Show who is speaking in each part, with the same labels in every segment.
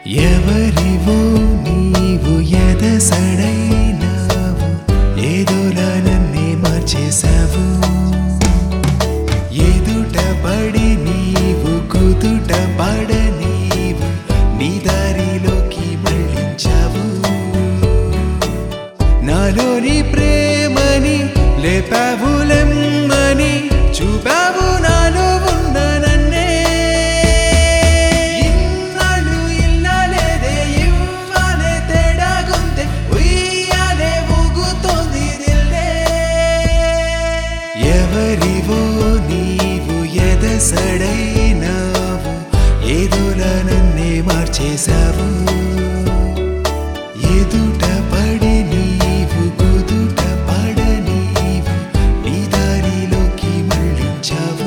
Speaker 1: ఎవరివో నీవు ఎదసడైనావు ఏదోలా నన్నే మార్చేశావు ఎదుట పడి నీవు కుదుట పడ నీవు నీ దారిలోకి మళ్ళించావు నాలోని ప్రేమని లేపావులెమ్మని చూపావు నాలో ఉన్న నన్నే ఇన్నాళ్ళు ఇల్లాలేదే ఇవ్వాలే తేడాగుందే ఉయ్యాలే ఊగుతోంది దిల్లే ఎవరివో నీవు ఎదసడైనావు ఏదోలా నన్నే మార్చేశావు ఎదుట పడి నీవు కుదుట పడ నీవు నీ దారిలోకి మళ్ళించావు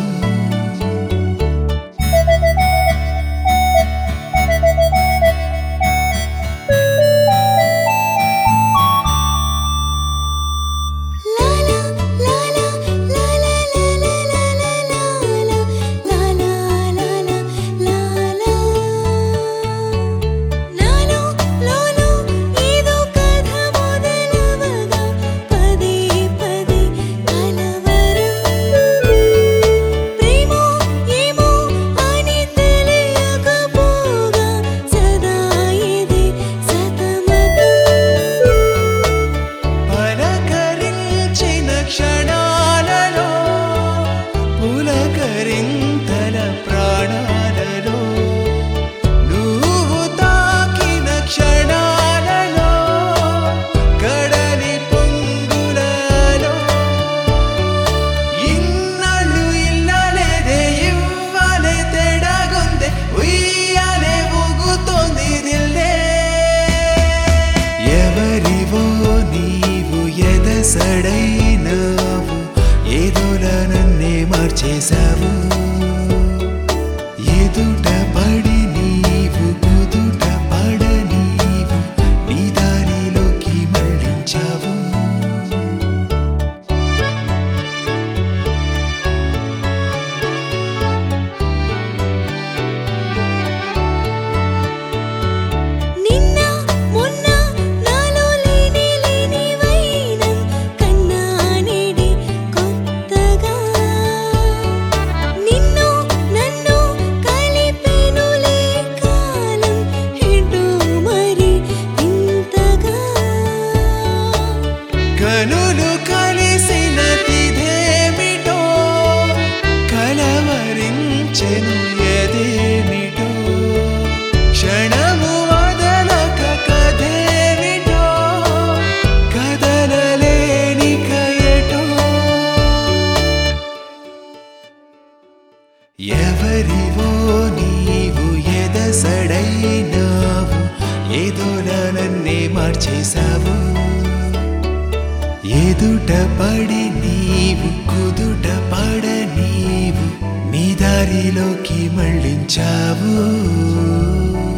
Speaker 1: క్షణాలలో పులకరింతల ప్రాణాలలో నువ్వు తాకిన క్షణాలలో కడలి పొంగులలో ఇన్నాళ్ళు ఇల్లాలేదే ఇవ్వాలే తేడాగుందే ఉయ్యాలే ఊగుతోంది దిల్లే ఎవరివో నీవు ఎదసడైనావు ఏదోలా నన్నే మార్చేశావు ఎదుట పడి నీవు కుదుట పడ నీవు నీ దారిలోకి మళ్ళించావు కనులు కలిసిన తిథేమిటో కలవరించెను ఎదేమిటో క్షణము వదలక కథేమిటో కదలలేని కయటో ఎవరివో నీవు ఎదసడైనావు ఏదోలా నన్నే మార్చేశావు ఎదుట పడి నీవు కుదుట పడ నీవు నీ దారిలోకి మళ్ళించావు